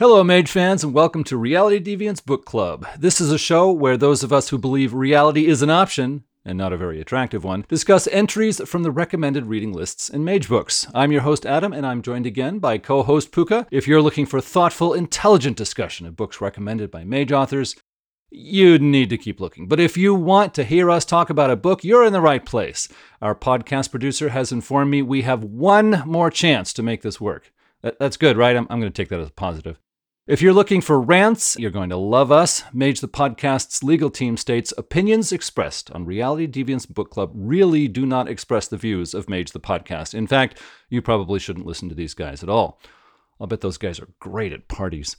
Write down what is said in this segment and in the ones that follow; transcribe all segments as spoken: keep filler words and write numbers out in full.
Hello, Mage fans, and welcome to Reality Deviants Book Club. This is a show where those of us who believe reality is an option, and not a very attractive one, discuss entries from the recommended reading lists in Mage books. I'm your host, Adam, and I'm joined again by co-host Puka. If you're looking for thoughtful, intelligent discussion of books recommended by Mage authors, you need to keep looking. But if you want to hear us talk about a book, you're in the right place. Our podcast producer has informed me we have one more chance to make this work. That's good, right? I'm, I'm going to take that as a positive. If you're looking for rants, you're going to love us. Mage the Podcast's legal team states, opinions expressed on Reality Deviants Book Club really do not express the views of Mage the Podcast. In fact, you probably shouldn't listen to these guys at all. I'll bet those guys are great at parties.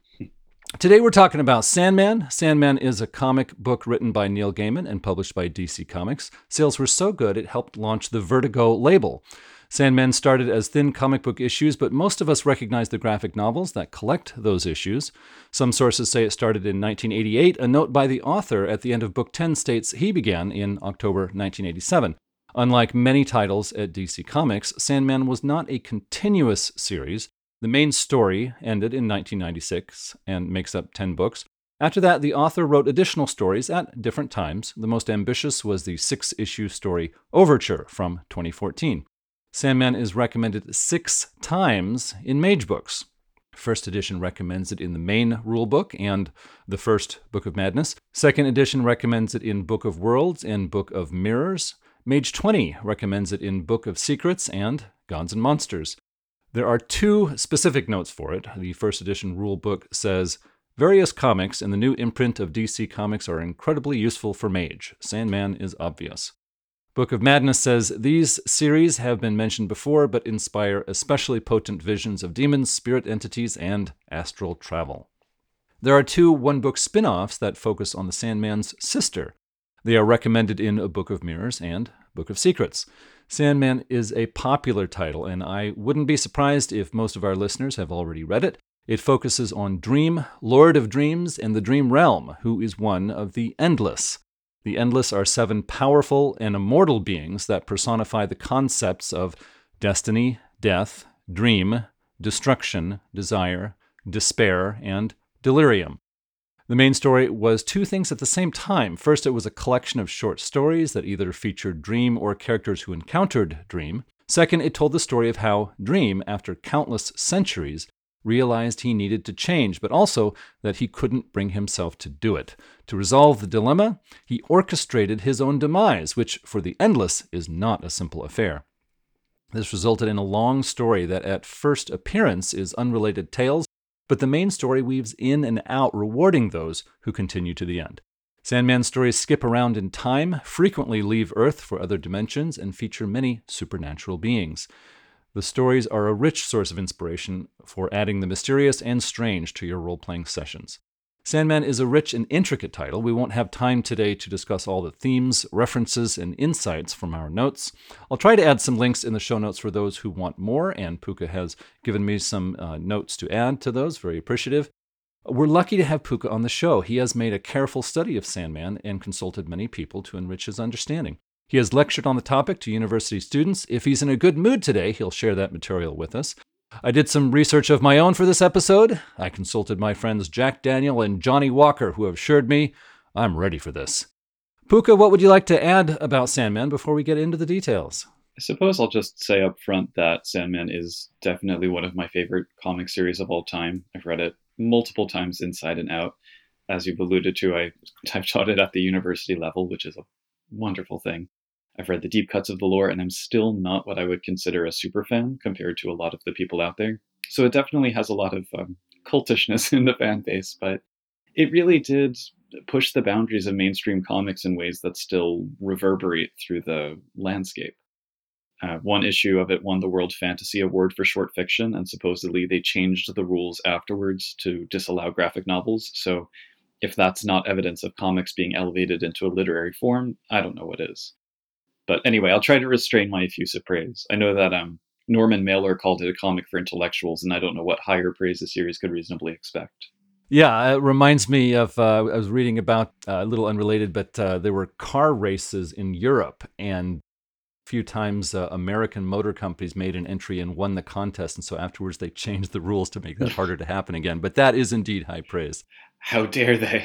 Today we're talking about Sandman. Sandman is a comic book written by Neil Gaiman and published by D C Comics. Sales were so good it helped launch the Vertigo label. Sandman started as thin comic book issues, but most of us recognize the graphic novels that collect those issues. Some sources say it started in nineteen eighty-eight. A note by the author at the end of book ten states he began in October nineteen eighty-seven. Unlike many titles at D C Comics, Sandman was not a continuous series. The main story ended in nineteen ninety-six and makes up ten books. After that, the author wrote additional stories at different times. The most ambitious was the six-issue story Overture from twenty fourteen. Sandman is recommended six times in Mage books. First edition recommends it in the main rulebook and the first Book of Madness. Second edition recommends it in Book of Worlds and Book of Mirrors. Mage twenty recommends it in Book of Secrets and Gods and Monsters. There are two specific notes for it. The first edition rulebook says, various comics in the new imprint of D C Comics are incredibly useful for Mage. Sandman is obvious. Book of Madness says, these series have been mentioned before, but inspire especially potent visions of demons, spirit entities, and astral travel. There are two one-book spin-offs that focus on the Sandman's sister. They are recommended in A Book of Mirrors and Book of Secrets. Sandman is a popular title, and I wouldn't be surprised if most of our listeners have already read it. It focuses on Dream, Lord of Dreams, and the Dream Realm, who is one of the Endless. The Endless are seven powerful and immortal beings that personify the concepts of destiny, death, dream, destruction, desire, despair, and delirium. The main story was two things at the same time. First, it was a collection of short stories that either featured Dream or characters who encountered Dream. Second, it told the story of how Dream, after countless centuries, realized he needed to change, but also that he couldn't bring himself to do it. To resolve the dilemma, he orchestrated his own demise, which for the Endless is not a simple affair. This resulted in a long story that at first appearance is unrelated tales, but the main story weaves in and out, rewarding those who continue to the end. Sandman stories skip around in time, frequently leave Earth for other dimensions, and feature many supernatural beings. The stories are a rich source of inspiration for adding the mysterious and strange to your role-playing sessions. Sandman is a rich and intricate title. We won't have time today to discuss all the themes, references, and insights from our notes. I'll try to add some links in the show notes for those who want more, and Puka has given me some uh, notes to add to those. Very appreciative. We're lucky to have Puka on the show. He has made a careful study of Sandman and consulted many people to enrich his understanding. He has lectured on the topic to university students. If he's in a good mood today, he'll share that material with us. I did some research of my own for this episode. I consulted my friends Jack Daniel and Johnny Walker, who have assured me I'm ready for this. Puka, what would you like to add about Sandman before we get into the details? I suppose I'll just say up front that Sandman is definitely one of my favorite comic series of all time. I've read it multiple times inside and out. As you've alluded to, I, I've taught it at the university level, which is a wonderful thing. I've read the deep cuts of the lore, and I'm still not what I would consider a super fan compared to a lot of the people out there. So it definitely has a lot of um, cultishness in the fan base, but it really did push the boundaries of mainstream comics in ways that still reverberate through the landscape. Uh, one issue of it won the World Fantasy Award for short fiction, and supposedly they changed the rules afterwards to disallow graphic novels. So if that's not evidence of comics being elevated into a literary form, I don't know what is. But anyway, I'll try to restrain my effusive praise. I know that um, Norman Mailer called it a comic for intellectuals, and I don't know what higher praise the series could reasonably expect. Yeah, it reminds me of, uh, I was reading about, uh, a little unrelated, but uh, there were car races in Europe, and few times uh, American motor companies made an entry and won the contest, and so afterwards they changed the rules to make that harder to happen again. But that is indeed high praise. How dare they?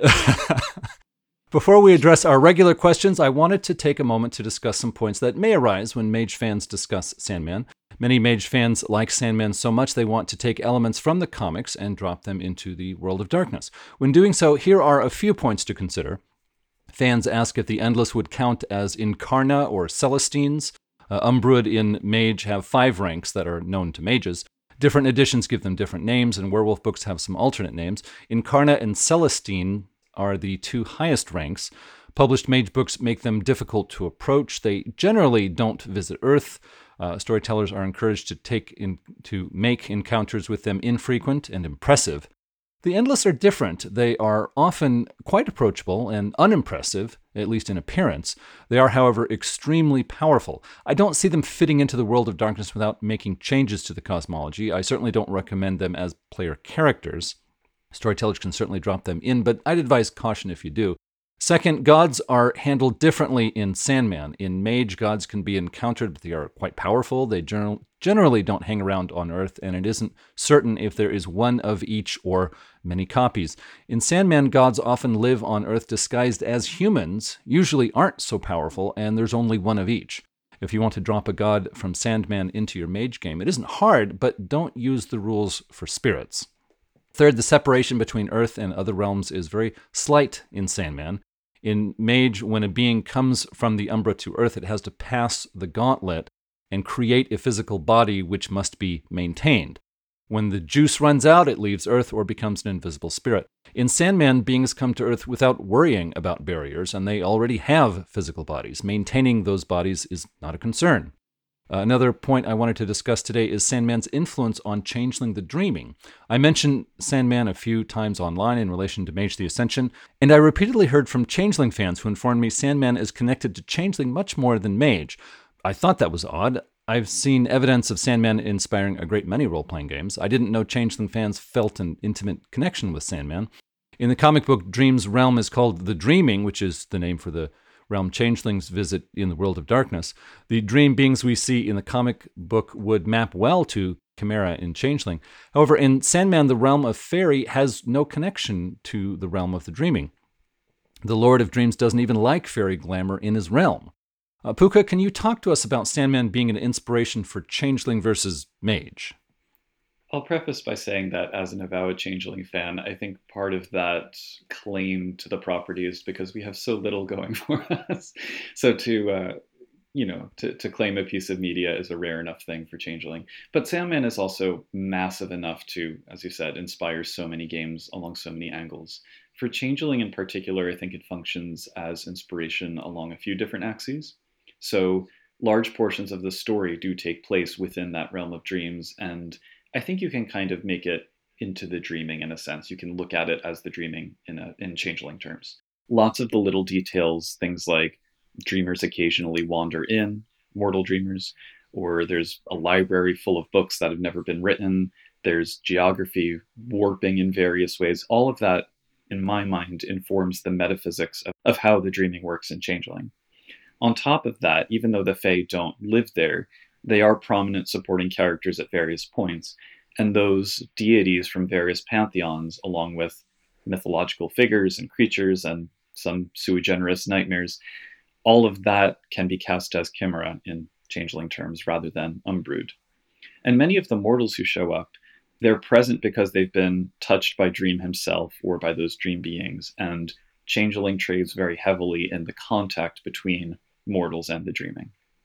Before we address our regular questions, I wanted to take a moment to discuss some points that may arise when Mage fans discuss Sandman. Many Mage fans like Sandman so much they want to take elements from the comics and drop them into the World of Darkness. When doing so, here are a few points to consider. Fans ask if the Endless would count as Incarna or Celestines. Uh, Umbrood in Mage have five ranks that are known to mages. Different editions give them different names, and werewolf books have some alternate names. Incarna and Celestine are the two highest ranks. Published mage books make them difficult to approach. They generally don't visit Earth. Uh, storytellers are encouraged to take in, to make encounters with them infrequent and impressive. The Endless are different. They are often quite approachable and unimpressive, at least in appearance. They are, however, extremely powerful. I don't see them fitting into the World of Darkness without making changes to the cosmology. I certainly don't recommend them as player characters. Storytellers can certainly drop them in, but I'd advise caution if you do. Second, gods are handled differently in Sandman. In Mage, gods can be encountered, but they are quite powerful. They general, generally don't hang around on Earth, and it isn't certain if there is one of each or many copies. In Sandman, gods often live on Earth disguised as humans, usually aren't so powerful, and there's only one of each. If you want to drop a god from Sandman into your Mage game, it isn't hard, but don't use the rules for spirits. Third, the separation between Earth and other realms is very slight in Sandman. In Mage, when a being comes from the Umbra to Earth, it has to pass the gauntlet and create a physical body which must be maintained. When the juice runs out, it leaves Earth or becomes an invisible spirit. In Sandman, beings come to Earth without worrying about barriers, and they already have physical bodies. Maintaining those bodies is not a concern. Uh, another point I wanted to discuss today is Sandman's influence on Changeling the Dreaming. I mentioned Sandman a few times online in relation to Mage the Ascension, and I repeatedly heard from Changeling fans who informed me Sandman is connected to Changeling much more than Mage. I thought that was odd. I've seen evidence of Sandman inspiring a great many role-playing games. I didn't know Changeling fans felt an intimate connection with Sandman. In the comic book, Dream's realm is called the Dreaming, which is the name for the realm changelings visit in the World of Darkness. The dream beings we see in the comic book would map well to Chimera in Changeling. However, in Sandman, the realm of Fairy has no connection to the realm of the Dreaming. The Lord of Dreams doesn't even like fairy glamour in his realm. Uh, Puka, can you talk to us about Sandman being an inspiration for Changeling versus Mage? I'll preface by saying that as an avowed Changeling fan, I think part of that claim to the property is because we have so little going for us. So to, uh, you know, to, to claim a piece of media is a rare enough thing for Changeling. But Sandman is also massive enough to, as you said, inspire so many games along so many angles. For Changeling in particular, I think it functions as inspiration along a few different axes. So large portions of the story do take place within that realm of dreams, and I think you can kind of make it into the dreaming in a sense. You can look at it as the dreaming in a, in Changeling terms. Lots of the little details, things like dreamers occasionally wander in, mortal dreamers, or there's a library full of books that have never been written. There's geography warping in various ways. All of that, in my mind, informs the metaphysics of, of how the dreaming works in Changeling. On top of that, even though the Fae don't live there, they are prominent supporting characters at various points, and those deities from various pantheons, along with mythological figures and creatures and some sui generis nightmares, all of that can be cast as Chimera in Changeling terms rather than Umbrood. And many of the mortals who show up, they're present because they've been touched by Dream himself or by those dream beings, and Changeling trades very heavily in the contact between mortals and the dreaming.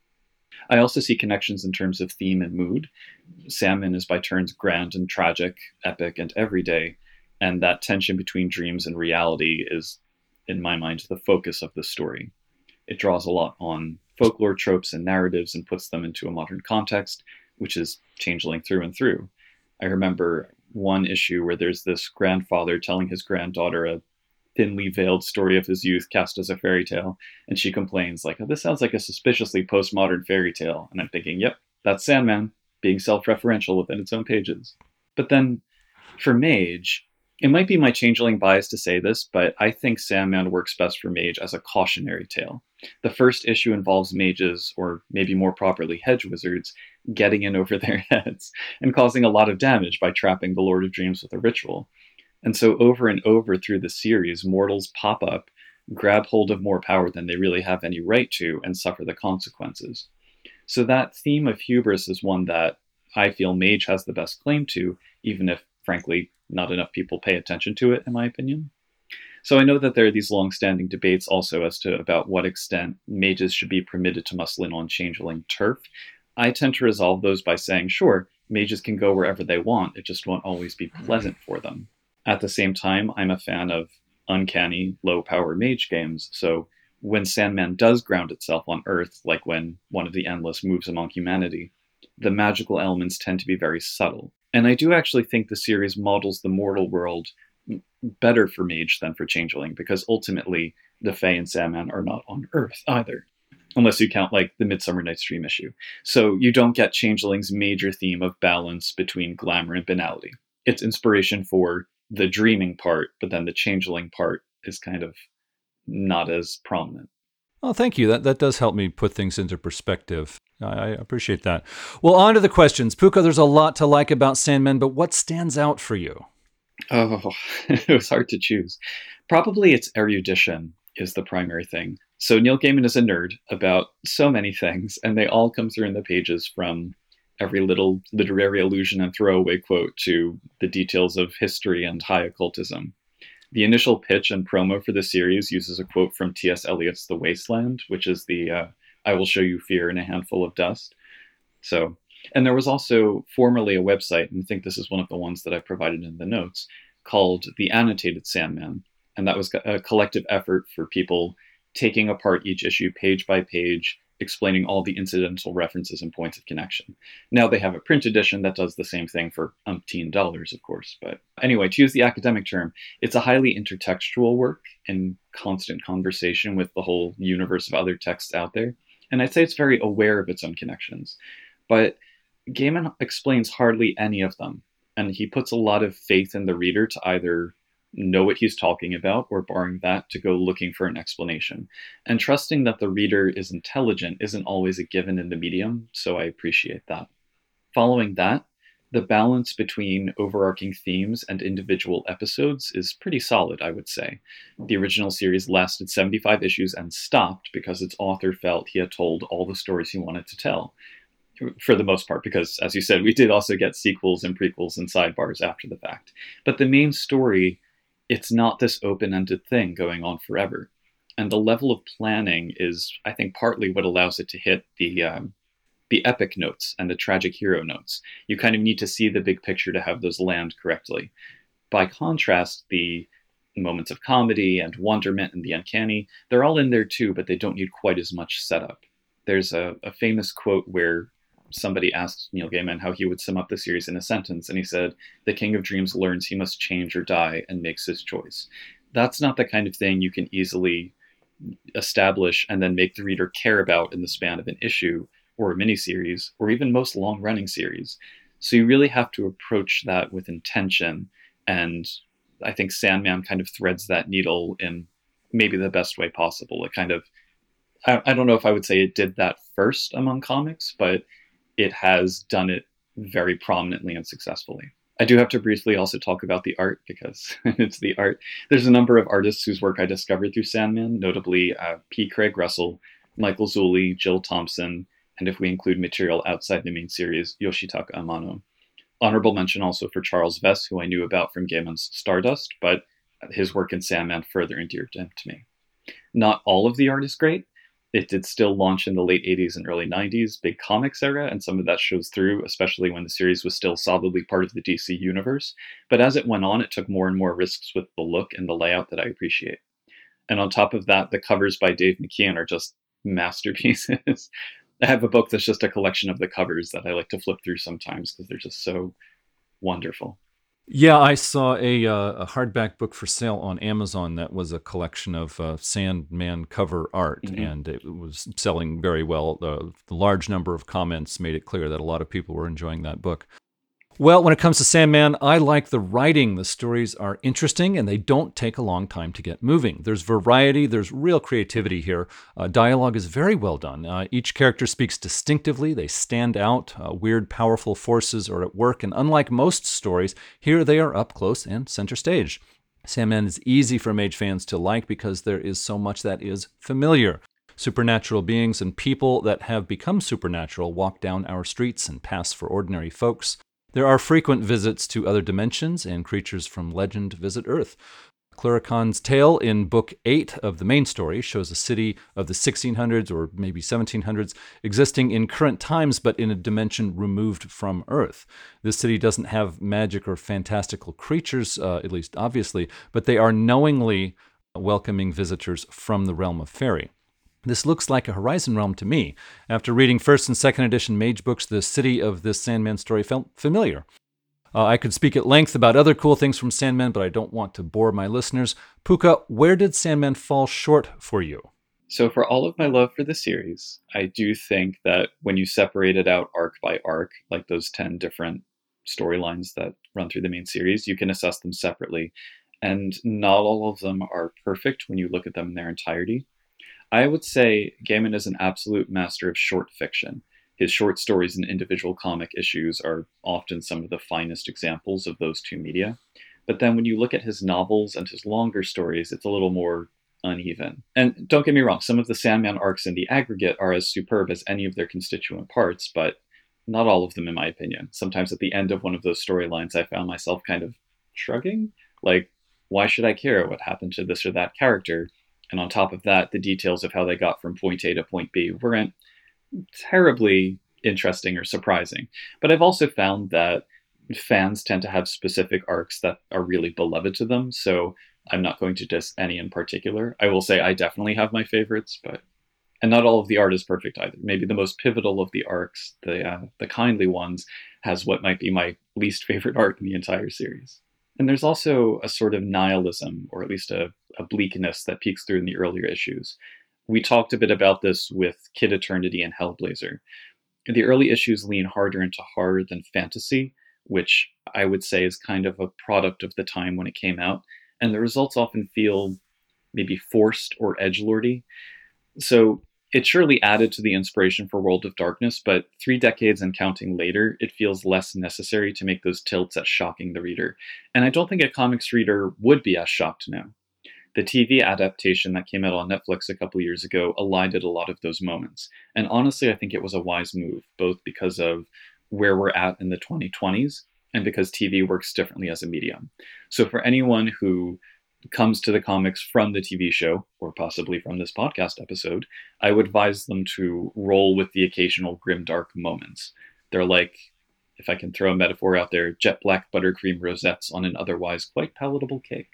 I also see connections in terms of theme and mood. Sandman is by turns grand and tragic, epic and everyday, and that tension between dreams and reality is, in my mind, the focus of the story. It draws a lot on folklore tropes and narratives and puts them into a modern context, which is Changeling through and through. I remember one issue where there's this grandfather telling his granddaughter a thinly veiled story of his youth cast as a fairy tale, and she complains like, oh, this sounds like a suspiciously postmodern fairy tale. And I'm thinking, yep, that's Sandman being self-referential within its own pages. But then for Mage, It might be my changeling bias to say this, but I think Sandman works best for Mage as a cautionary tale. The first issue involves mages, or maybe more properly hedge wizards, getting in over their heads and causing a lot of damage by trapping the Lord of Dreams with a ritual. And so over and over through the series, mortals pop up, grab hold of more power than they really have any right to, and suffer the consequences. So that theme of hubris is one that I feel Mage has the best claim to, even if, frankly, not enough people pay attention to it, in my opinion. So I know that there are these long-standing debates also as to about what extent mages should be permitted to muscle in on changeling turf. I tend to resolve those by saying, sure, mages can go wherever they want, it just won't always be pleasant for them. At the same time, I'm a fan of uncanny, low-power mage games, so when Sandman does ground itself on Earth, like when one of the Endless moves among humanity, the magical elements tend to be very subtle. And I do actually think the series models the mortal world better for Mage than for Changeling, because ultimately the Fae and Sandman are not on Earth either, unless you count like the Midsummer Night's Dream issue. So you don't get Changeling's major theme of balance between glamour and banality. It's inspiration for the dreaming part, but then the Changeling part is kind of not as prominent. Oh, thank you. That that does help me put things into perspective. I, I appreciate that. Well, on to the questions. Puka, there's a lot to like about Sandman, but what stands out for you? Oh, it was hard to choose. Probably its erudition is the primary thing. So Neil Gaiman is a nerd about so many things, and they all come through in the pages, from every little literary allusion and throwaway quote to the details of history and high occultism. The initial pitch and promo for the series uses a quote from T S Eliot's The Wasteland, which is the uh, I will show you fear in a handful of dust. So, and there was also formerly a website, and I think this is one of the ones that I provided in the notes, called The Annotated Sandman. And that was a collective effort for people taking apart each issue page by page, explaining all the incidental references and points of connection. Now they have a print edition that does the same thing for umpteen dollars, of course. But anyway, to use the academic term, it's a highly intertextual work in constant conversation with the whole universe of other texts out there. And I'd say it's very aware of its own connections. But Gaiman explains hardly any of them. And he puts a lot of faith in the reader to either know what he's talking about, or barring that, to go looking for an explanation. And trusting that the reader is intelligent isn't always a given in the medium, so I appreciate that. Following that, the balance between overarching themes and individual episodes is pretty solid, I would say. The original series lasted seventy-five issues and stopped because its author felt he had told all the stories he wanted to tell. For the most part, because, as you said, we did also get sequels and prequels and sidebars after the fact. But the main story, it's not this open-ended thing going on forever. And the level of planning is, I think, partly what allows it to hit the um, the epic notes and the tragic hero notes. You kind of need to see the big picture to have those land correctly. By contrast, the moments of comedy and wonderment and the uncanny, they're all in there too, but they don't need quite as much setup. There's a, a famous quote where somebody asked Neil Gaiman how he would sum up the series in a sentence, and he said, "The King of Dreams learns he must change or die and makes his choice." That's not the kind of thing you can easily establish and then make the reader care about in the span of an issue or a miniseries, or even most long-running series. So you really have to approach that with intention, and I think Sandman kind of threads that needle in maybe the best way possible. It kind of, I, I don't know if I would say it did that first among comics, but it has done it very prominently and successfully. I do have to briefly also talk about the art, because it's the art. There's a number of artists whose work I discovered through Sandman, notably uh, P. Craig Russell, Michael Zulli, Jill Thompson, and if we include material outside the main series, Yoshitaka Amano. Honorable mention also for Charles Vess, who I knew about from Gaiman's Stardust, but his work in Sandman further endeared him to me. Not all of the art is great. It did still launch in the late eighties and early nineties, big comics era, and some of that shows through, especially when the series was still solidly part of the D C universe. But as it went on, it took more and more risks with the look and the layout that I appreciate. And on top of that, the covers by Dave McKeon are just masterpieces. I have a book that's just a collection of the covers that I like to flip through sometimes because they're just so wonderful. Yeah, I saw a, uh, a hardback book for sale on Amazon that was a collection of uh, Sandman cover art, mm-hmm. and it was selling very well. The, the large number of comments made it clear that a lot of people were enjoying that book. Well, when it comes to Sandman, I like the writing. The stories are interesting and they don't take a long time to get moving. There's variety, there's real creativity here. Uh, dialogue is very well done. Uh, each character speaks distinctively, they stand out. Uh, weird, powerful forces are at work, and unlike most stories, here they are up close and center stage. Sandman is easy for Mage fans to like because there is so much that is familiar. Supernatural beings and people that have become supernatural walk down our streets and pass for ordinary folks. There are frequent visits to other dimensions, and creatures from legend visit Earth. Cluracan's tale in Book eight of the main story shows a city of the sixteen hundreds or maybe seventeen hundreds existing in current times but in a dimension removed from Earth. This city doesn't have magic or fantastical creatures, uh, at least obviously, but they are knowingly welcoming visitors from the realm of fairy. This looks like a Horizon realm to me. After reading first and second edition Mage books, the city of this Sandman story felt familiar. Uh, I could speak at length about other cool things from Sandman, but I don't want to bore my listeners. Puka, where did Sandman fall short for you? So for all of my love for the series, I do think that when you separate it out arc by arc, like those ten different storylines that run through the main series, you can assess them separately. And not all of them are perfect when you look at them in their entirety. I would say Gaiman is an absolute master of short fiction. His short stories and individual comic issues are often some of the finest examples of those two media. But then when you look at his novels and his longer stories, it's a little more uneven. And don't get me wrong, some of the Sandman arcs in the aggregate are as superb as any of their constituent parts, but not all of them in my opinion. Sometimes at the end of one of those storylines, I found myself kind of shrugging. Like, why should I care what happened to this or that character? And on top of that, the details of how they got from point A to point B weren't terribly interesting or surprising. But I've also found that fans tend to have specific arcs that are really beloved to them. So I'm not going to diss any in particular. I will say I definitely have my favorites, but and not all of the art is perfect either. Maybe the most pivotal of the arcs, the uh, the kindly ones, has what might be my least favorite art in the entire series. And there's also a sort of nihilism, or at least a, a bleakness that peeks through in the earlier issues. We talked a bit about this with Kid Eternity and Hellblazer. The early issues lean harder into horror than fantasy, which I would say is kind of a product of the time when it came out. And the results often feel maybe forced or edgelordy. So it surely added to the inspiration for World of Darkness, but three decades and counting later, it feels less necessary to make those tilts at shocking the reader. And I don't think a comics reader would be as shocked now. The T V adaptation that came out on Netflix a couple years ago elided a lot of those moments. And honestly, I think it was a wise move, both because of where we're at in the twenty twenties and because T V works differently as a medium. So for anyone who comes to the comics from the T V show, or possibly from this podcast episode, I would advise them to roll with the occasional grimdark moments. They're like, if I can throw a metaphor out there, jet black buttercream rosettes on an otherwise quite palatable cake.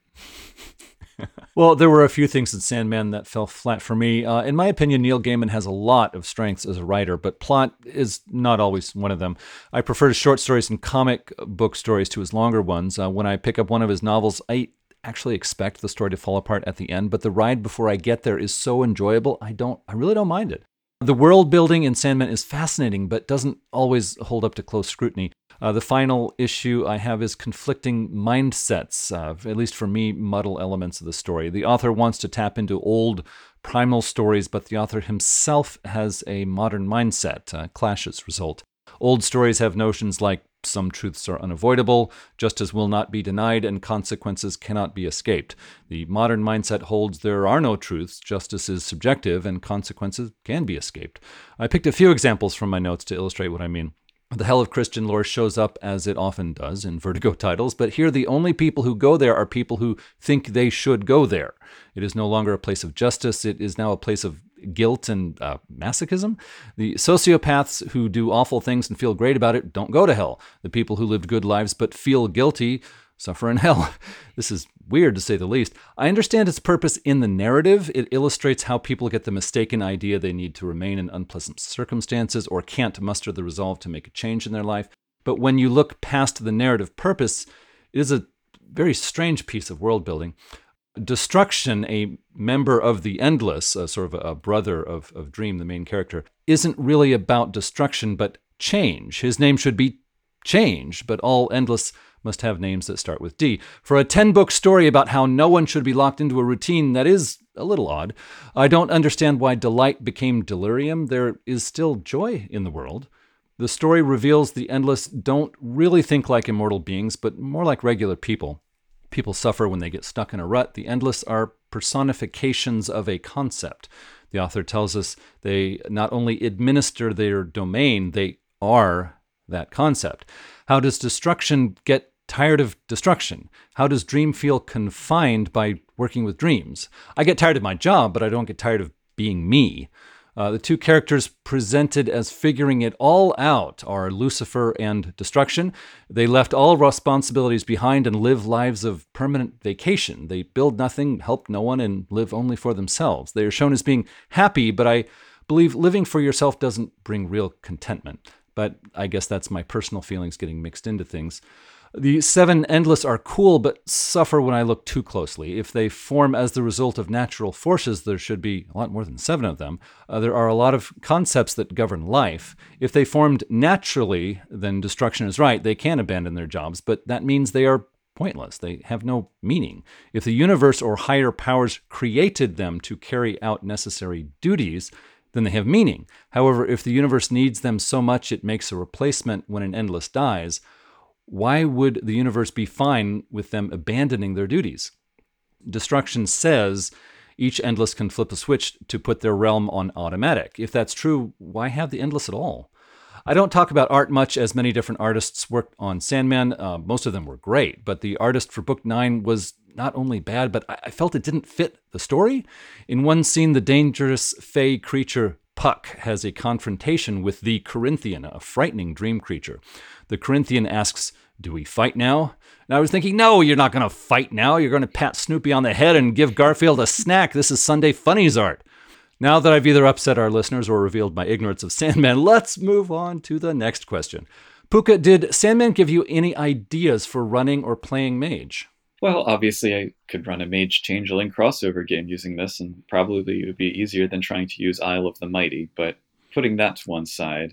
Well, there were a few things in Sandman that fell flat for me. Uh, in my opinion, Neil Gaiman has a lot of strengths as a writer, but plot is not always one of them. I prefer his short stories and comic book stories to his longer ones. Uh, when I pick up one of his novels, I actually expect the story to fall apart at the end, but the ride before I get there is so enjoyable, I don't, I really don't mind it. The world building in Sandman is fascinating, but doesn't always hold up to close scrutiny. Uh, the final issue I have is conflicting mindsets, uh, at least for me, muddle elements of the story. The author wants to tap into old primal stories, but the author himself has a modern mindset. Uh, clashes result. Old stories have notions like some truths are unavoidable, justice will not be denied, and consequences cannot be escaped. The modern mindset holds there are no truths, justice is subjective, and consequences can be escaped. I picked a few examples from my notes to illustrate what I mean. The hell of Christian lore shows up, as it often does, in Vertigo titles, but here the only people who go there are people who think they should go there. It is no longer a place of justice, it is now a place of guilt and uh, masochism. The sociopaths who do awful things and feel great about it don't go to hell. The people who lived good lives but feel guilty suffer in hell. This is weird to say the least. I understand its purpose in the narrative. It illustrates how people get the mistaken idea they need to remain in unpleasant circumstances or can't muster the resolve to make a change in their life. But when you look past the narrative purpose, it is a very strange piece of world building. Destruction, a member of the Endless, a sort of a brother of, of Dream, the main character, isn't really about destruction, but change. His name should be change, but all endless must have names that start with D. For a ten-book story about how no one should be locked into a routine, that is a little odd. I don't understand why delight became delirium. There is still joy in the world. The story reveals the endless don't really think like immortal beings, but more like regular people. People suffer when they get stuck in a rut. The endless are personifications of a concept. The author tells us they not only administer their domain, they are that concept. How does destruction get tired of destruction? How does dream feel confined by working with dreams? I get tired of my job, but I don't get tired of being me. Uh, the two characters presented as figuring it all out are Lucifer and Destruction. They left all responsibilities behind and live lives of permanent vacation. They build nothing, help no one, and live only for themselves. They are shown as being happy, but I believe living for yourself doesn't bring real contentment. But I guess that's my personal feelings getting mixed into things. The seven endless are cool, but suffer when I look too closely. If they form as the result of natural forces, there should be a lot more than seven of them. Uh, there are a lot of concepts that govern life. If they formed naturally, then destruction is right. They can abandon their jobs, but that means they are pointless. They have no meaning. If the universe or higher powers created them to carry out necessary duties, then they have meaning. However, if the universe needs them so much it makes a replacement when an endless dies, why would the universe be fine with them abandoning their duties? Destruction says each endless can flip a switch to put their realm on automatic. If that's true, why have the endless at all? I don't talk about art much, as many different artists worked on Sandman. Uh, most of them were great, but the artist for book nine was not only bad, but I felt it didn't fit the story. In one scene, the dangerous fey creature Puck has a confrontation with the Corinthian, a frightening dream creature. The Corinthian asks, "Do we fight now?" And I was thinking, no, you're not going to fight now. You're going to pat Snoopy on the head and give Garfield a snack. This is Sunday Funnies art. Now that I've either upset our listeners or revealed my ignorance of Sandman, let's move on to the next question. Puka, did Sandman give you any ideas for running or playing Mage? Well, obviously I could run a Mage Changeling crossover game using this, and probably it would be easier than trying to use Isle of the Mighty, but putting that to one side,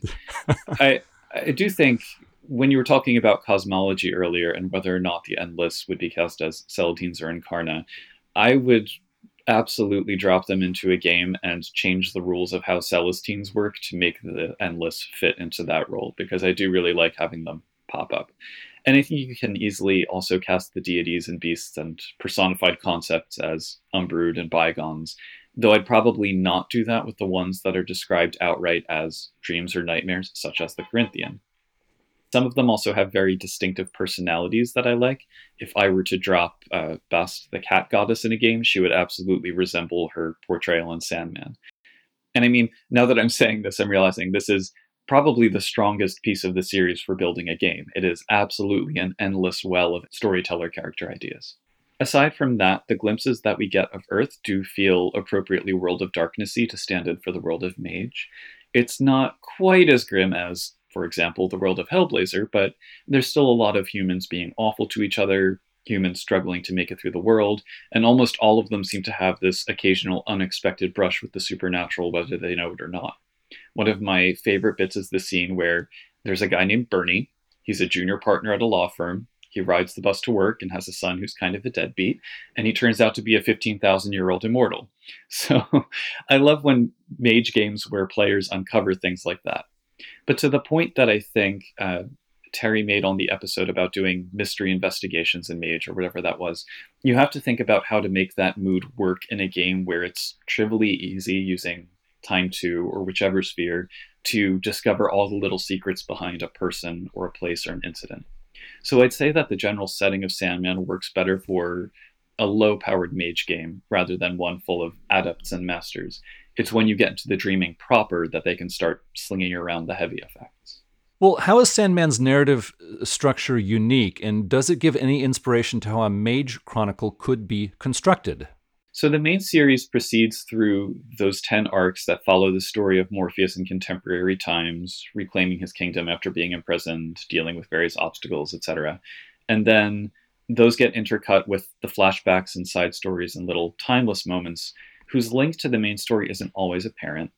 I, I do think when you were talking about cosmology earlier and whether or not the Endless would be cast as Celadines or Incarna, I would absolutely drop them into a game and change the rules of how Celestines work to make the Endless fit into that role, because I do really like having them pop up. And I think you can easily also cast the deities and beasts and personified concepts as Umbrood and Bygones, though I'd probably not do that with the ones that are described outright as dreams or nightmares, such as the Corinthian. Some of them also have very distinctive personalities that I like. If I were to drop uh, Bast, the cat goddess, in a game, she would absolutely resemble her portrayal in Sandman. And I mean, now that I'm saying this, I'm realizing this is probably the strongest piece of the series for building a game. It is absolutely an endless well of storyteller character ideas. Aside from that, the glimpses that we get of Earth do feel appropriately World of Darknessy to stand in for the world of Mage. It's not quite as grim as, for example, the world of Hellblazer, but there's still a lot of humans being awful to each other, humans struggling to make it through the world, and almost all of them seem to have this occasional unexpected brush with the supernatural, whether they know it or not. One of my favorite bits is the scene where there's a guy named Bernie. He's a junior partner at a law firm. He rides the bus to work and has a son who's kind of a deadbeat, and he turns out to be a fifteen thousand year old immortal. So I love when Mage games where players uncover things like that. But to the point that I think uh, Terry made on the episode about doing mystery investigations in Mage, or whatever that was, you have to think about how to make that mood work in a game where it's trivially easy using Time two or whichever sphere to discover all the little secrets behind a person or a place or an incident. So I'd say that the general setting of Sandman works better for a low-powered Mage game rather than one full of adepts and masters. It's when you get into the dreaming proper that they can start slinging around the heavy effects. Well, how is Sandman's narrative structure unique, and does it give any inspiration to how a Mage Chronicle could be constructed? So the main series proceeds through those ten arcs that follow the story of Morpheus in contemporary times, reclaiming his kingdom after being imprisoned, dealing with various obstacles, et cetera. And then those get intercut with the flashbacks and side stories and little timeless moments whose link to the main story isn't always apparent.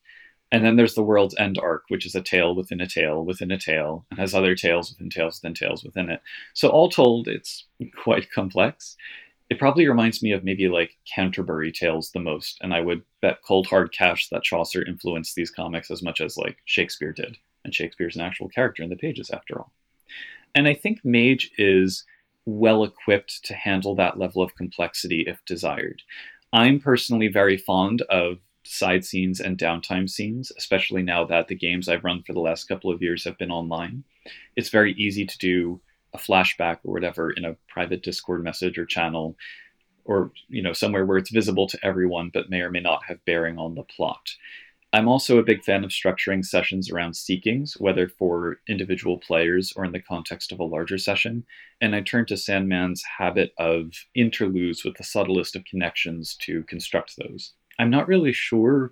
And then there's the World's End arc, which is a tale within a tale within a tale, and has other tales within tales within tales within it. So all told, it's quite complex. It probably reminds me of maybe like Canterbury Tales the most, and I would bet cold hard cash that Chaucer influenced these comics as much as like Shakespeare did. And Shakespeare's an actual character in the pages after all. And I think Mage is well equipped to handle that level of complexity if desired. I'm personally very fond of side scenes and downtime scenes, especially now that the games I've run for the last couple of years have been online. It's very easy to do a flashback or whatever in a private Discord message or channel, or you know somewhere where it's visible to everyone but may or may not have bearing on the plot. I'm also a big fan of structuring sessions around seekings, whether for individual players or in the context of a larger session, and I turn to Sandman's habit of interludes with the subtlest of connections to construct those. I'm not really sure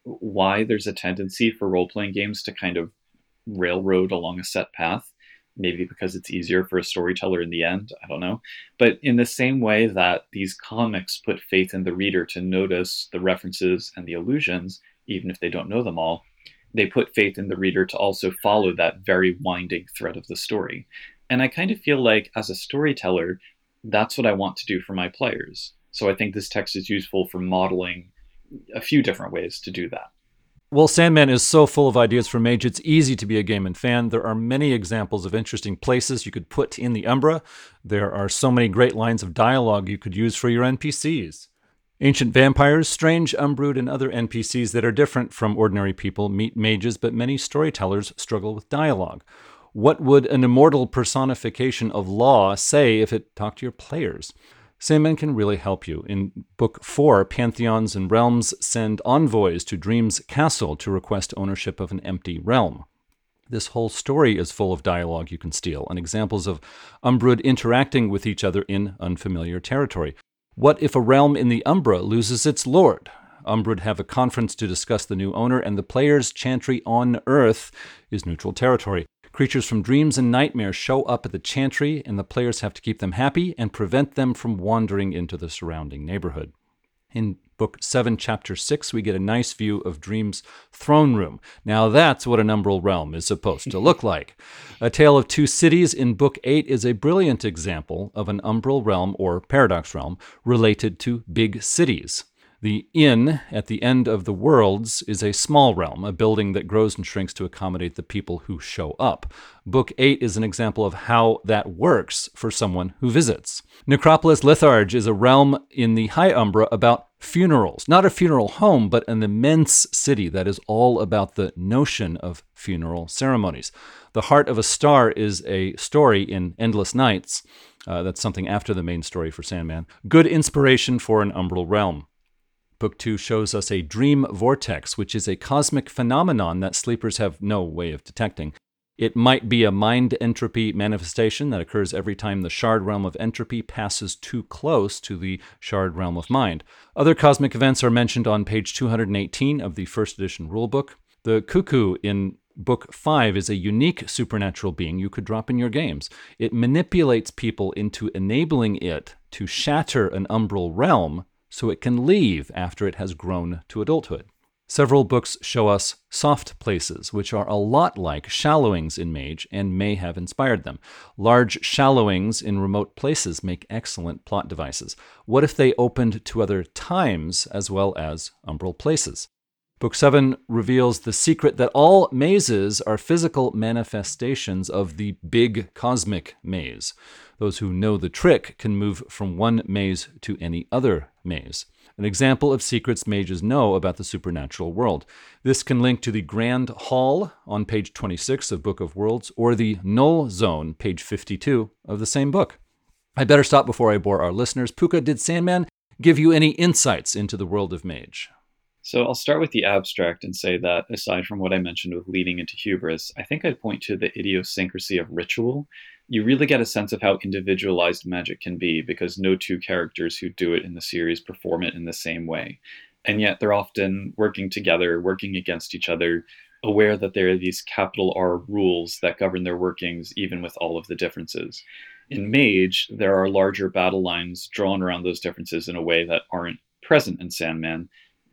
why there's a tendency for role-playing games to kind of railroad along a set path. Maybe because it's easier for a storyteller in the end, I don't know. But in the same way that these comics put faith in the reader to notice the references and the allusions, even if they don't know them all, they put faith in the reader to also follow that very winding thread of the story. And I kind of feel like, as a storyteller, that's what I want to do for my players. So I think this text is useful for modeling a few different ways to do that. Well, Sandman is so full of ideas for Mage, it's easy to be a Gaiman fan. There are many examples of interesting places you could put in the Umbra. There are so many great lines of dialogue you could use for your N P Cs. Ancient vampires, strange Umbrood, and other N P Cs that are different from ordinary people meet mages, but many storytellers struggle with dialogue. What would an immortal personification of law say if it talked to your players? Sandman can really help you. In Book four, Pantheons and Realms send envoys to Dream's castle to request ownership of an empty realm. This whole story is full of dialogue you can steal, and examples of Umbrood interacting with each other in unfamiliar territory. What if a realm in the Umbra loses its lord? Umbrood have a conference to discuss the new owner, and the player's chantry on Earth is neutral territory. Creatures from dreams and nightmares show up at the chantry, and the players have to keep them happy and prevent them from wandering into the surrounding neighborhood. In Book seven, Chapter six, we get a nice view of Dream's throne room. Now that's what an umbral realm is supposed to look like. A Tale of Two Cities in Book eight is a brilliant example of an umbral realm, or paradox realm, related to big cities. The inn at the end of the worlds is a small realm, a building that grows and shrinks to accommodate the people who show up. Book eight is an example of how that works for someone who visits. Necropolis Litharge is a realm in the High Umbra about funerals. Not a funeral home, but an immense city that is all about the notion of funeral ceremonies. The Heart of a Star is a story in Endless Nights. Uh, that's something after the main story for Sandman. Good inspiration for an umbral realm. Book two shows us a dream vortex, which is a cosmic phenomenon that sleepers have no way of detecting. It might be a mind entropy manifestation that occurs every time the shard realm of entropy passes too close to the shard realm of mind. Other cosmic events are mentioned on page two hundred eighteen of the first edition rulebook. The cuckoo in Book five is a unique supernatural being you could drop in your games. It manipulates people into enabling it to shatter an umbral realm so it can leave after it has grown to adulthood. Several books show us soft places, which are a lot like shallowings in Mage and may have inspired them. Large shallowings in remote places make excellent plot devices. What if they opened to other times as well as umbral places? Book seven reveals the secret that all mazes are physical manifestations of the big cosmic maze. Those who know the trick can move from one maze to any other maze. An example of secrets mages know about the supernatural world. This can link to the Grand Hall on page twenty-six of Book of Worlds, or the Null Zone, page fifty-two of the same book. I'd better stop before I bore our listeners. Puka, did Sandman give you any insights into the world of Mage? So I'll start with the abstract and say that, aside from what I mentioned with leading into hubris, I think I'd point to the idiosyncrasy of ritual. You really get a sense of how individualized magic can be, because no two characters who do it in the series perform it in the same way. And yet they're often working together, working against each other, aware that there are these capital R rules that govern their workings, even with all of the differences. In Mage, there are larger battle lines drawn around those differences in a way that aren't present in Sandman.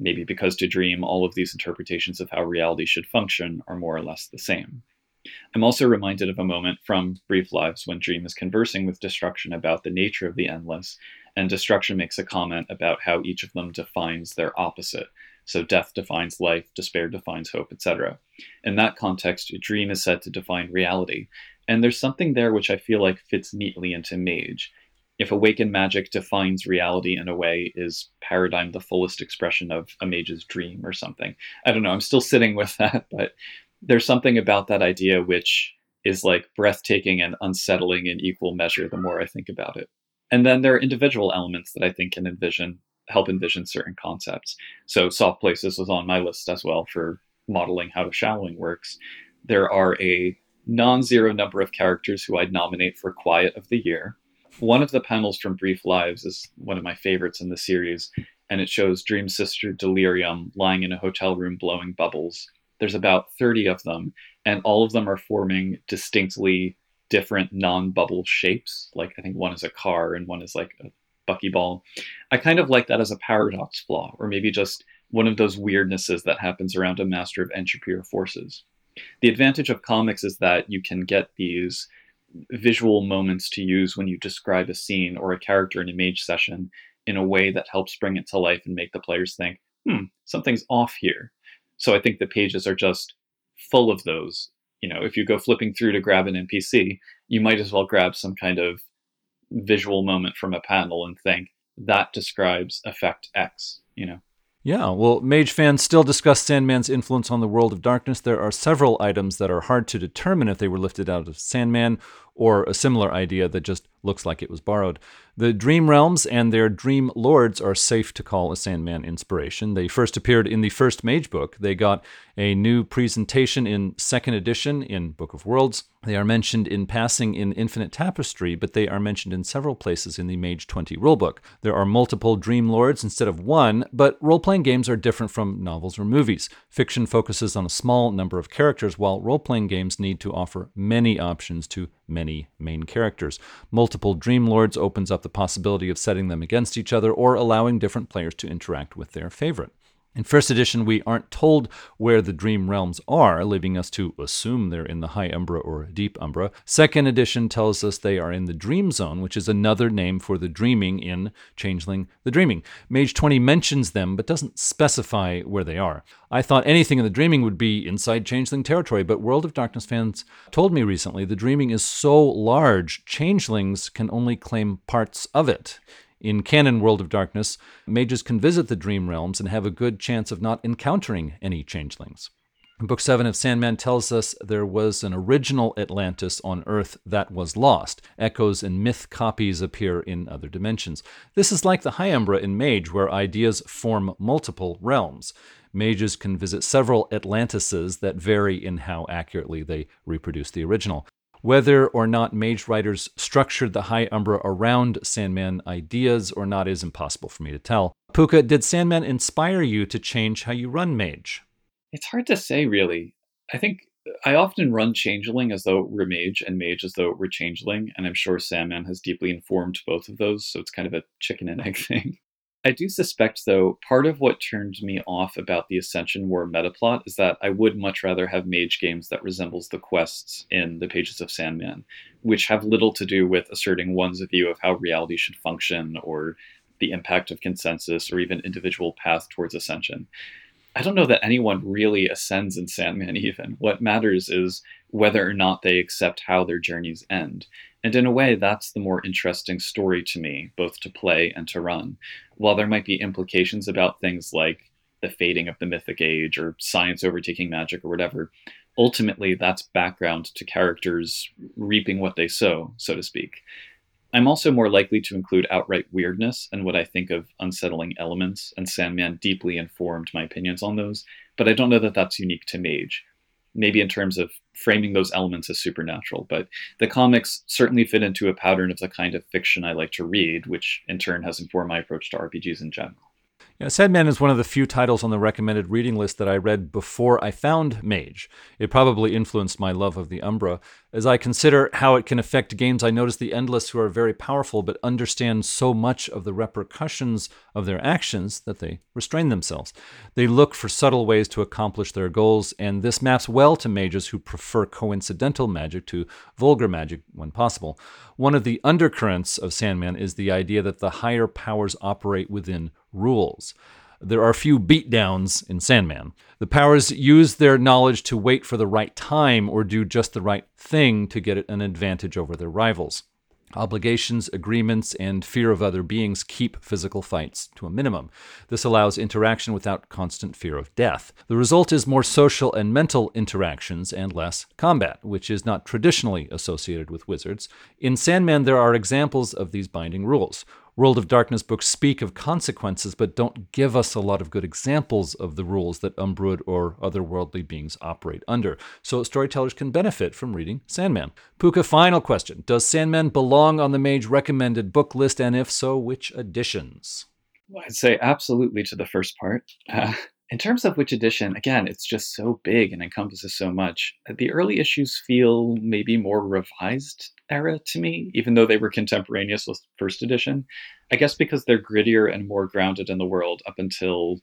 maybe because to Dream, all of these interpretations of how reality should function are more or less the same. I'm also reminded of a moment from Brief Lives when Dream is conversing with Destruction about the nature of the endless, and Destruction makes a comment about how each of them defines their opposite. So death defines life, despair defines hope, et cetera. In that context, Dream is said to define reality. And there's something there which I feel like fits neatly into Mage. If Awakened Magic defines reality in a way, is Paradigm the fullest expression of a mage's dream or something? I don't know, I'm still sitting with that, but there's something about that idea which is like breathtaking and unsettling in equal measure the more I think about it. And then there are individual elements that I think can envision, help envision certain concepts. So Soft Places was on my list as well for modeling how shallowing works. There are a non-zero number of characters who I'd nominate for Quiet of the Year. One of the panels from Brief Lives is one of my favorites in the series, and it shows Dream's sister Delirium lying in a hotel room blowing bubbles. There's about thirty of them, and all of them are forming distinctly different non-bubble shapes. Like, I think one is a car and one is like a buckyball. I kind of like that as a paradox flaw, or maybe just one of those weirdnesses that happens around a master of entropy or forces. The advantage of comics is that you can get these visual moments to use when you describe a scene or a character in a Mage session in a way that helps bring it to life and make the players think, hmm, something's off here. So I think the pages are just full of those. You know, if you go flipping through to grab an N P C, you might as well grab some kind of visual moment from a panel and think, that describes effect X, you know? Yeah, well, Mage fans still discuss Sandman's influence on the world of darkness. There are several items that are hard to determine if they were lifted out of Sandman or a similar idea that just looks like it was borrowed. The Dream Realms and their Dream Lords are safe to call a Sandman inspiration. They first appeared in the first Mage book. They got a new presentation in second edition in Book of Worlds. They are mentioned in passing in Infinite Tapestry, but they are mentioned in several places in the Mage twenty rulebook. There are multiple Dream Lords instead of one, but role-playing games are different from novels or movies. Fiction focuses on a small number of characters, while role-playing games need to offer many options to many main characters. Multiple Dream Lords opens up the possibility of setting them against each other or allowing different players to interact with their favorite. In first edition, we aren't told where the Dream Realms are, leaving us to assume they're in the High Umbra or Deep Umbra. Second edition tells us they are in the Dream Zone, which is another name for the dreaming in Changeling the Dreaming. Mage twenty mentions them, but doesn't specify where they are. I thought anything in the Dreaming would be inside Changeling territory, but World of Darkness fans told me recently the Dreaming is so large, Changelings can only claim parts of it. In canon World of Darkness, mages can visit the Dream Realms and have a good chance of not encountering any changelings. Book seven of Sandman tells us there was an original Atlantis on Earth that was lost. Echoes and myth copies appear in other dimensions. This is like the High Umbra in Mage, where ideas form multiple realms. Mages can visit several Atlantises that vary in how accurately they reproduce the original. Whether or not Mage writers structured the High Umbra around Sandman ideas or not is impossible for me to tell. Puka, did Sandman inspire you to change how you run Mage? It's hard to say, really. I think I often run Changeling as though it were Mage and Mage as though it were Changeling, and I'm sure Sandman has deeply informed both of those, so it's kind of a chicken and egg thing. I do suspect, though, part of what turned me off about the Ascension War metaplot is that I would much rather have Mage games that resembles the quests in the pages of Sandman, which have little to do with asserting one's view of how reality should function or the impact of consensus or even individual path towards ascension. I don't know that anyone really ascends in Sandman even. What matters is whether or not they accept how their journeys end. And in a way, that's the more interesting story to me, both to play and to run. While there might be implications about things like the fading of the mythic age or science overtaking magic or whatever, ultimately that's background to characters reaping what they sow, so to speak. I'm also more likely to include outright weirdness and what I think of unsettling elements, and Sandman deeply informed my opinions on those, but I don't know that that's unique to Mage. Maybe in terms of framing those elements as supernatural, but the comics certainly fit into a pattern of the kind of fiction I like to read, which in turn has informed my approach to R P Gs in general. Yeah, Sandman is one of the few titles on the recommended reading list that I read before I found Mage. It probably influenced my love of the Umbra. As I consider how it can affect games, I notice the Endless who are very powerful but understand so much of the repercussions of their actions that they restrain themselves. They look for subtle ways to accomplish their goals, and this maps well to mages who prefer coincidental magic to vulgar magic when possible. One of the undercurrents of Sandman is the idea that the higher powers operate within rules. There are few beatdowns in Sandman. The powers use their knowledge to wait for the right time or do just the right thing to get an advantage over their rivals. Obligations, agreements, and fear of other beings keep physical fights to a minimum. This allows interaction without constant fear of death. The result is more social and mental interactions and less combat, which is not traditionally associated with wizards. In Sandman, there are examples of these binding rules. World of Darkness books speak of consequences, but don't give us a lot of good examples of the rules that Umbrood or otherworldly beings operate under. So storytellers can benefit from reading Sandman. Puka, final question. Does Sandman belong on the Mage recommended book list, and if so, which editions? Well, I'd say absolutely to the first part. Uh, in terms of which edition, again, it's just so big and encompasses so much. The early issues feel maybe more revised era to me, even though they were contemporaneous with first edition. I guess because they're grittier and more grounded in the world up until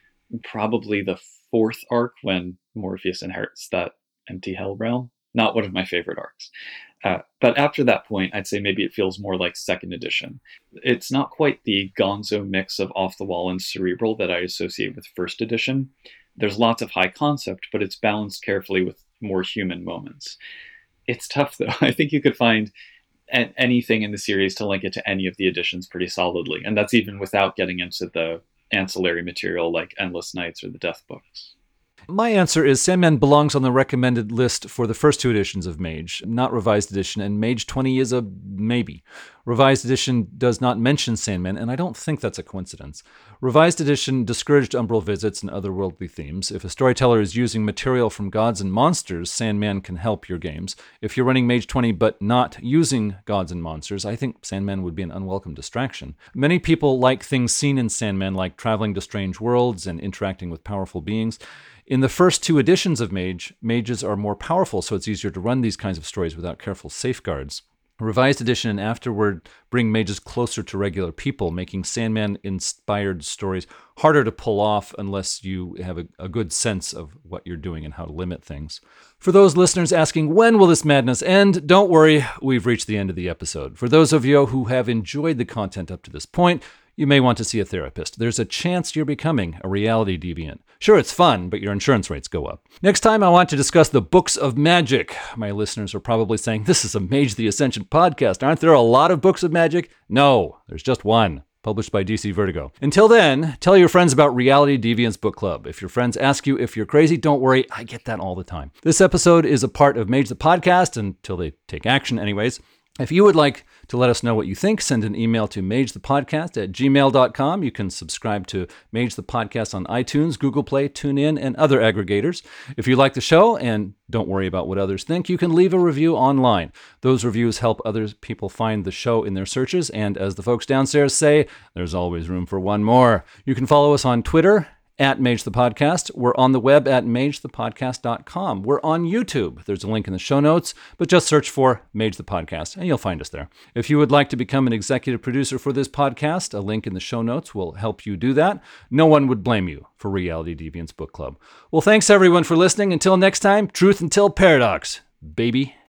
probably the fourth arc when Morpheus inherits that empty hell realm. Not one of my favorite arcs. Uh, but after that point, I'd say maybe it feels more like second edition. It's not quite the gonzo mix of off-the-wall and cerebral that I associate with first edition. There's lots of high concept, but it's balanced carefully with more human moments. It's tough, though. I think you could find a- anything in the series to link it to any of the editions pretty solidly, and that's even without getting into the ancillary material like Endless Nights or the Death books. My answer is Sandman belongs on the recommended list for the first two editions of Mage, not Revised Edition, and Mage twenty is a maybe. Revised Edition does not mention Sandman, and I don't think that's a coincidence. Revised Edition discouraged umbral visits and otherworldly themes. If a storyteller is using material from gods and monsters, Sandman can help your games. If you're running Mage twenty but not using gods and monsters, I think Sandman would be an unwelcome distraction. Many people like things seen in Sandman, like traveling to strange worlds and interacting with powerful beings. In the first two editions of Mage, mages are more powerful, so it's easier to run these kinds of stories without careful safeguards. Revised Edition and afterward bring mages closer to regular people, making Sandman-inspired stories harder to pull off unless you have a, a good sense of what you're doing and how to limit things. For those listeners asking, when will this madness end? Don't worry, we've reached the end of the episode. For those of you who have enjoyed the content up to this point, you may want to see a therapist. There's a chance you're becoming a reality deviant. Sure, it's fun, but your insurance rates go up. Next time, I want to discuss the books of magic. My listeners are probably saying, this is a Mage the Ascension podcast. Aren't there a lot of books of magic? No, there's just one, published by D C Vertigo. Until then, tell your friends about Reality Deviants Book Club. If your friends ask you if you're crazy, don't worry, I get that all the time. This episode is a part of Mage the Podcast, until they take action anyways. If you would like to let us know what you think, send an email to magethepodcast at gmail dot com. You can subscribe to Mage the Podcast on iTunes, Google Play, TuneIn, and other aggregators. If you like the show and don't worry about what others think, you can leave a review online. Those reviews help other people find the show in their searches, and as the folks downstairs say, there's always room for one more. You can follow us on Twitter, at Mage the Podcast. We're on the web at mage the podcast dot com. We're on YouTube. There's a link in the show notes, but just search for Mage the Podcast and you'll find us there. If you would like to become an executive producer for this podcast, a link in the show notes will help you do that. No one would blame you for Reality Deviants Book Club. Well, thanks everyone for listening. Until next time, truth until paradox, baby.